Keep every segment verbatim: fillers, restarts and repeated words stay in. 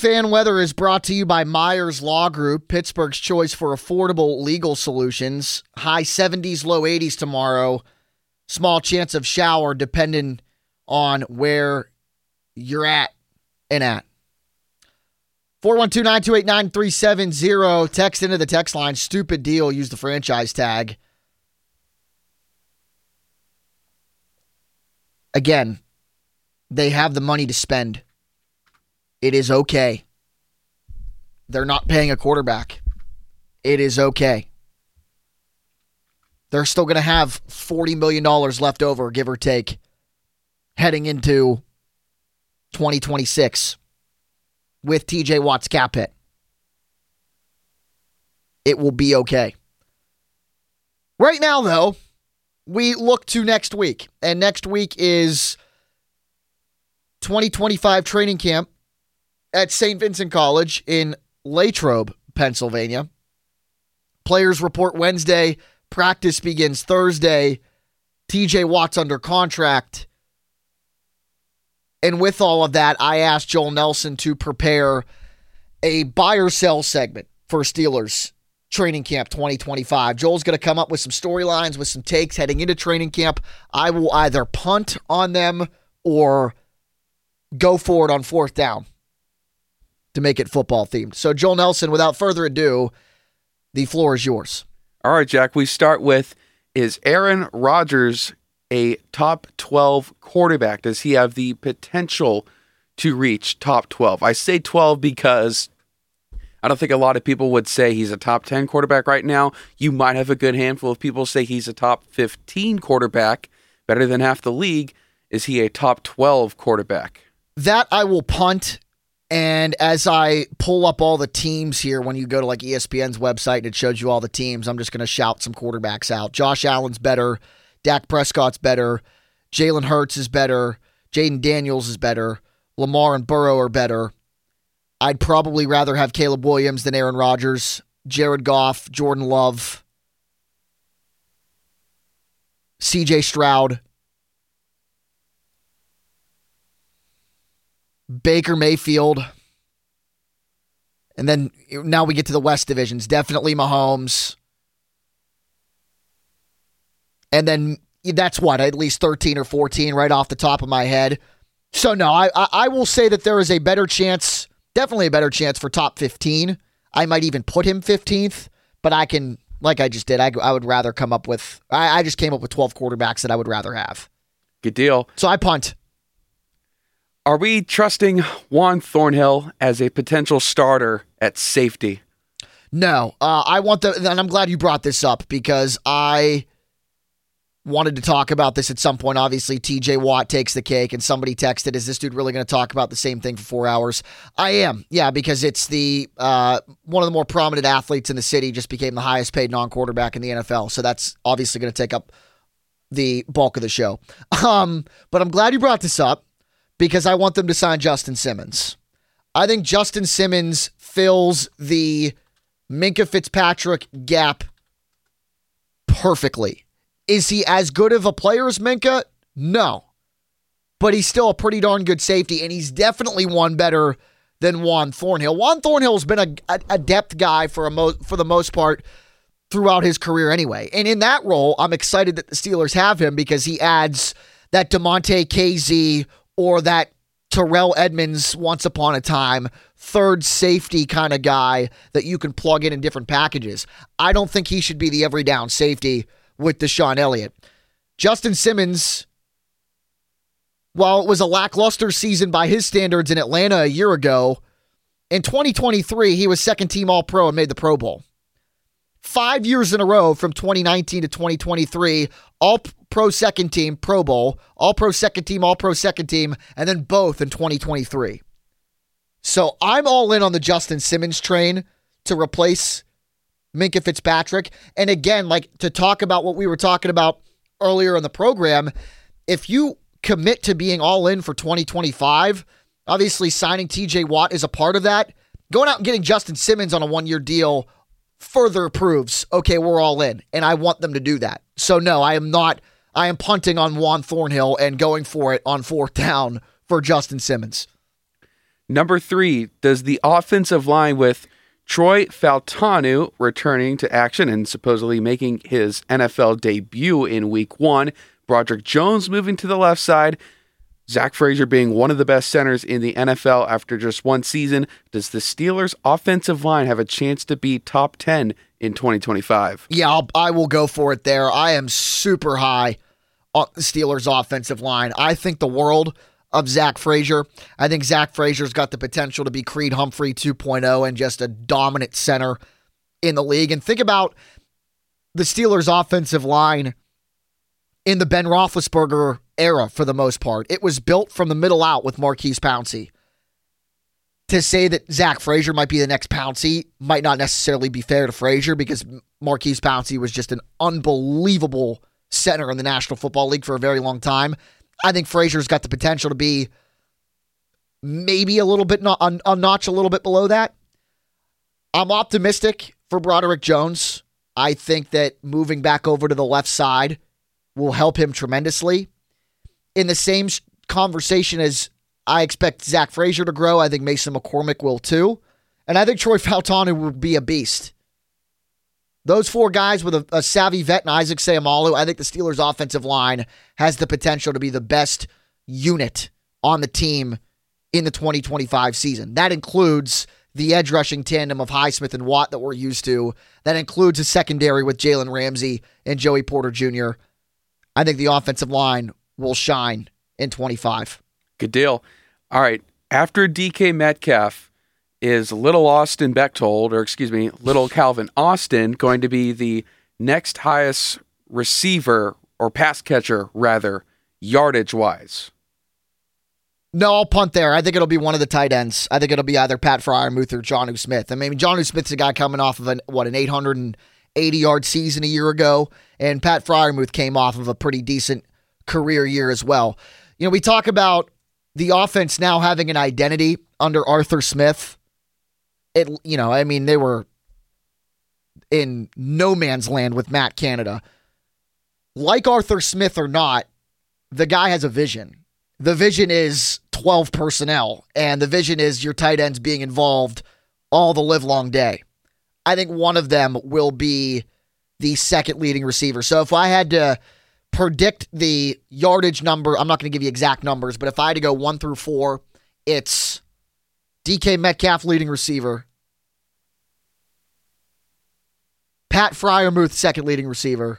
Fan Weather is brought to you by Myers Law Group, Pittsburgh's choice for affordable legal solutions. High seventies, low eighties tomorrow. Small chance of shower depending on where you're at and at. four one two, nine two eight, nine three seven zero. Text into the text line. Stupid deal. Use the franchise tag. Again, they have the money to spend. It is okay. They're not paying a quarterback. It is okay. They're still going to have forty million dollars left over, give or take, heading into twenty twenty-six with T J Watt's cap hit. It will be okay. Right now, though, we look to next week. And next week is twenty twenty-five training camp at Saint Vincent College in Latrobe, Pennsylvania. Players report Wednesday. Practice begins Thursday. T J Watt's under contract. And with all of that, I asked Joel Nelson to prepare a buy or sell segment for Steelers training camp twenty twenty-five. Joel's going to come up with some storylines, with some takes heading into training camp. I will either punt on them or go for it on fourth down to make it football themed. So Joel Nelson, without further ado, the floor is yours. All right, Jack, we start with, is Aaron Rodgers a top twelve quarterback? Does he have the potential to reach top twelve? I say twelve because I don't think a lot of people would say he's a top ten quarterback right now. You might have a good handful of people say he's a top fifteen quarterback, better than half the league. Is he a top twelve quarterback? That I will punt. And as I pull up all the teams here, when you go to like E S P N's website and it shows you all the teams, I'm just going to shout some quarterbacks out. Josh Allen's better. Dak Prescott's better. Jalen Hurts is better. Jaden Daniels is better. Lamar and Burrow are better. I'd probably rather have Caleb Williams than Aaron Rodgers. Jared Goff, Jordan Love, C J Stroud, Baker Mayfield. And then now we get to the West divisions. Definitely Mahomes. And then that's what, at least thirteen or fourteen right off the top of my head. So no, I, I, I will say that there is a better chance, definitely a better chance for top fifteen. I might even put him fifteenth, but I can, like I just did, I, I would rather come up with, I, I just came up with twelve quarterbacks that I would rather have. Good deal. So I punt. Are we trusting Juan Thornhill as a potential starter at safety? No. Uh, I want the, and I'm glad you brought this up because I wanted to talk about this at some point. Obviously, T J Watt takes the cake, and somebody texted, is this dude really going to talk about the same thing for four hours? I am, yeah, because it's the uh, one of the more prominent athletes in the city, just became the highest paid non-quarterback in the N F L, so that's obviously going to take up the bulk of the show. Um, but I'm glad you brought this up because I want them to sign Justin Simmons. I think Justin Simmons fills the Minkah Fitzpatrick gap perfectly. Is he as good of a player as Minkah? No. But he's still a pretty darn good safety, and he's definitely one better than Juan Thornhill. Juan Thornhill has been a, a, a depth guy for a mo- for the most part throughout his career anyway. And in that role, I'm excited that the Steelers have him because he adds that DeMonte K Z or that Terrell Edmonds once upon a time third safety kind of guy that you can plug in in different packages. I don't think he should be the every down safety with Deshaun Elliott. Justin Simmons, while it was a lackluster season by his standards in Atlanta a year ago, in twenty twenty-three, he was second team All-Pro and made the Pro Bowl. Five years in a row from twenty nineteen to twenty twenty-three, All-Pro second team, Pro Bowl, All-Pro second team, All-Pro second team, and then both in twenty twenty-three. So I'm all in on the Justin Simmons train to replace Minkah Fitzpatrick. And again, like to talk about what we were talking about earlier in the program, if you commit to being all in for twenty twenty-five, obviously signing T J Watt is a part of that. Going out and getting Justin Simmons on a one-year deal further proves, okay, we're all in, and I want them to do that. So no, I am not, I am punting on Juan Thornhill and going for it on fourth down for Justin Simmons. Number three, does the offensive line with Troy Fautanu returning to action and supposedly making his N F L debut in week one, Broderick Jones moving to the left side, Zach Frazier being one of the best centers in the N F L after just one season, does the Steelers' offensive line have a chance to be top ten in twenty twenty-five? Yeah, I'll, I will go for it there. I am super high on the Steelers' offensive line. I think the world of Zach Frazier. I think Zach Frazier's got the potential to be Creed Humphrey two point oh and just a dominant center in the league. And think about the Steelers' offensive line in the Ben Roethlisberger era for the most part. It was built from the middle out with Maurkice Pouncey. To say that Zach Frazier might be the next Pouncey might not necessarily be fair to Frazier because Maurkice Pouncey was just an unbelievable center in the National Football League for a very long time. I think Frazier's got the potential to be maybe a little bit, not a, a notch a little bit below that. I'm optimistic for Broderick Jones. I think that moving back over to the left side will help him tremendously. In the same conversation as I expect Zach Frazier to grow, I think Mason McCormick will too. And I think Troy Fautanu will be a beast. Those four guys with a, a savvy vet and Isaac Seumalo, I think the Steelers' offensive line has the potential to be the best unit on the team in the twenty twenty-five season. That includes the edge rushing tandem of Highsmith and Watt that we're used to. That includes a secondary with Jalen Ramsey and Joey Porter Junior I think the offensive line will shine in twenty-five. Good deal. All right. After D K Metcalf, is little Austin Bechtold, or excuse me, little Calvin Austin, going to be the next highest receiver, or pass catcher, rather, yardage-wise? No, I'll punt there. I think it'll be one of the tight ends. I think it'll be either Pat Freiermuth or Jonnu Smith. I mean, Jonnu Smith's a guy coming off of, an, what, an eight hundred eighty-yard season a year ago, and Pat Freiermuth came off of a pretty decent career year as well. You know, we talk about the offense now having an identity under Arthur Smith. It, you know, I mean, they were in no man's land with Matt Canada. Like Arthur Smith or not, the guy has a vision. The vision is twelve personnel, and the vision is your tight ends being involved all the livelong day. I think one of them will be the second leading receiver. So if I had to predict the yardage number, I'm not going to give you exact numbers, but if I had to go one through four, it's D K Metcalf, leading receiver. Pat Freiermuth, second leading receiver.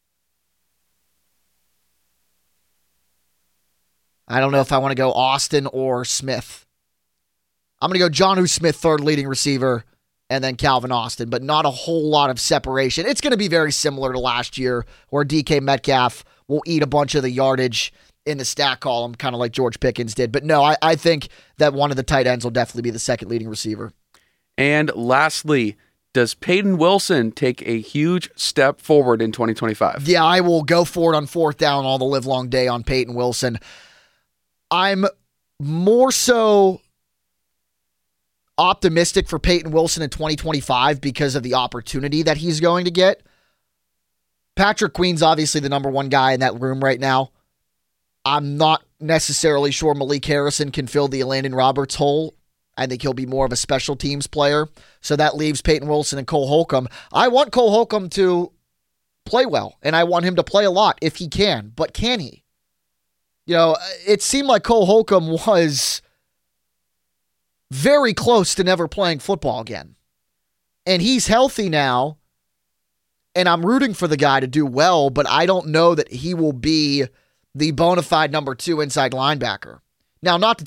I don't know if I want to go Austin or Smith. I'm going to go Jonnu Smith, third leading receiver, and then Calvin Austin, but not a whole lot of separation. It's going to be very similar to last year where D K Metcalf will eat a bunch of the yardage in the stat column, kind of like George Pickens did. But no, I, I think that one of the tight ends will definitely be the second leading receiver. And lastly, does Peyton Wilson take a huge step forward in twenty twenty-five? Yeah, I will go for it on fourth down all the livelong day on Peyton Wilson. I'm more so optimistic for Peyton Wilson in twenty twenty-five because of the opportunity that he's going to get. Patrick Queen's obviously the number one guy in that room right now. I'm not necessarily sure Malik Harrison can fill the Elandon Roberts hole. I think he'll be more of a special teams player. So that leaves Peyton Wilson and Cole Holcomb. I want Cole Holcomb to play well, and I want him to play a lot if he can. But can he? You know, it seemed like Cole Holcomb was very close to never playing football again. And he's healthy now, and I'm rooting for the guy to do well, but I don't know that he will be the bona fide number two inside linebacker. Now, not to